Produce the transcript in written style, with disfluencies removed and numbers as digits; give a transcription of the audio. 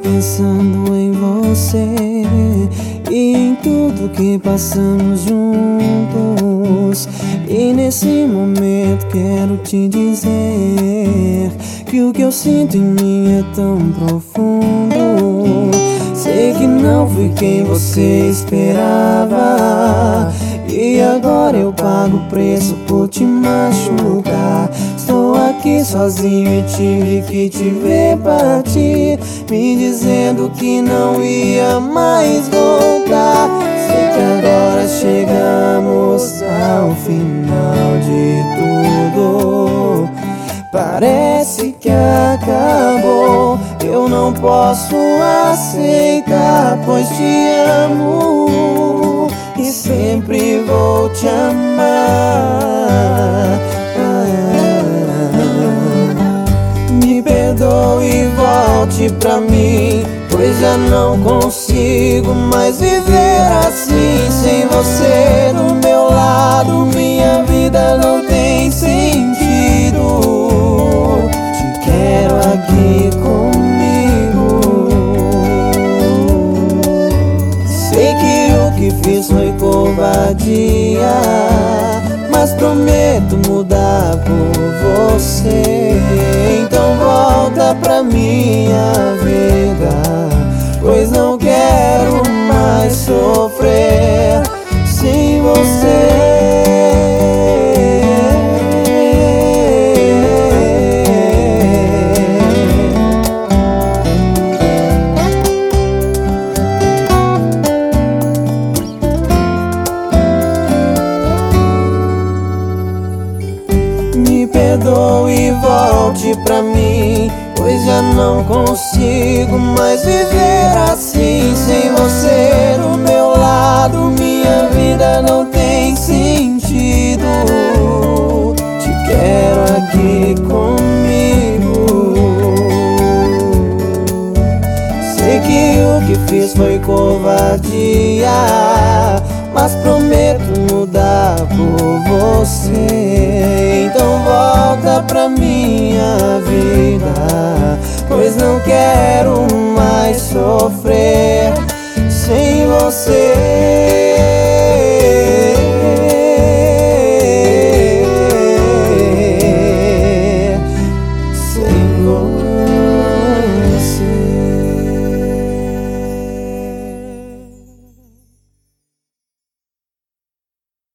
pensando em você e em tudo que passamos juntos. E nesse momento quero te dizer que o que eu sinto em mim é tão profundo. Sei que não fui quem você esperava, e agora eu pago o preço por te machucar. Estou aqui sozinho e tive que te ver partir, me dizendo que não ia mais voltar. Sei que agora chegamos ao final de tudo. Parece que acabou, eu não posso aceitar, pois te amo e sempre vou te amar. Me perdoe e volte pra mim, pois já não consigo mais viver assim. Sem você do meu lado, minha vida não tem sentido. Te quero aqui comigo. Sei que o que fiz foi covardia, mas prometo mudar por você. Então volta pra minha vida, pois não quero mais sofrer sem você. Me perdoe e volte pra mim, pois já não consigo mais viver assim. Sem você do meu lado, minha vida não tem sentido. Te quero aqui comigo. Sei que o que fiz foi covardia, mas prometo mudar por você. Então volta pra minha vida, pois não quero mais sofrer sem você.